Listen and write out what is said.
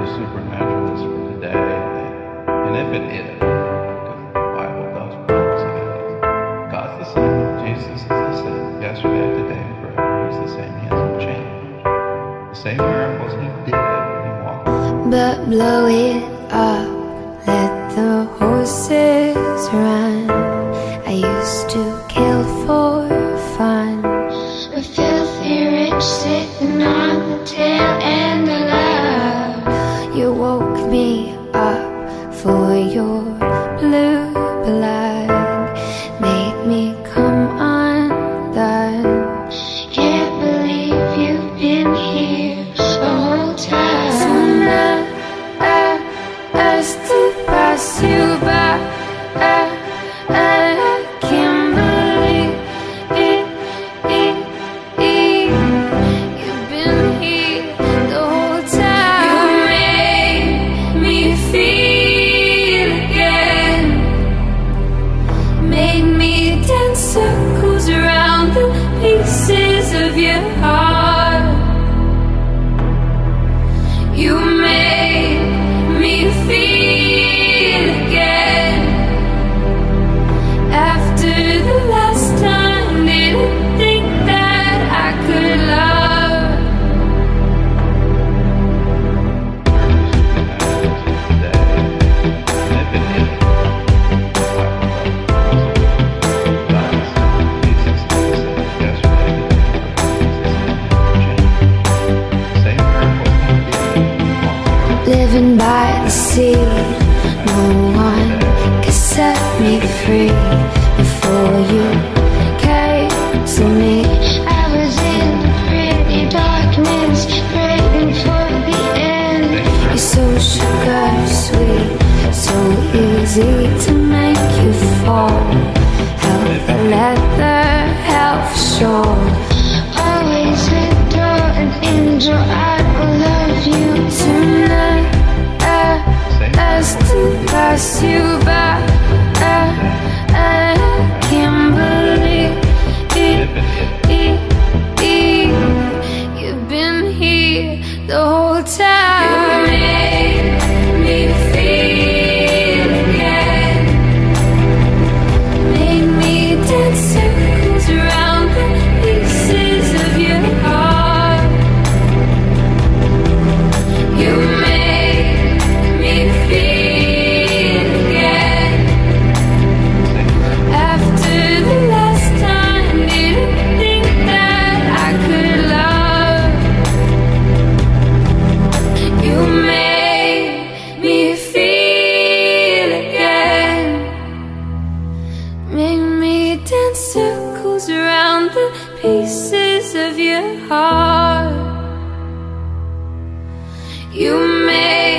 supernaturalist for today, and if it is, because the Bible does promise it is, God's the same, Jesus is the same, yesterday, today, and forever. He's the same, he hasn't changed. The same miracles he did when he walked. But blow it up, let the horses run. I used to kill for fun, A filthy rich sitting on the tail end of love. you woke me up for your blue blood, made me come undone. Can't believe you've been here the whole time. Sooner as to pass you by, I can't believe it. You've been here the whole time. You made me feel again, made me dance circles around the pieces of your heart. You made me feel again. After the last time, didn't think that I could love. Living by the sea, no one could set me free before you came to me. I was in the pretty darkness, praying for the end. You're so sugar sweet, so easy to make you fall. Help the leather, help for sure. Always adore an angel, I will love you. Tonight, as to pass you by, I can't believe it. You've been here the whole time. You made me feel again, made me dance circles around the pieces of your heart. You made me feel again. After the last time, didn't think that I could love. You made me feel again, made me dance circles around the pieces of your heart. You made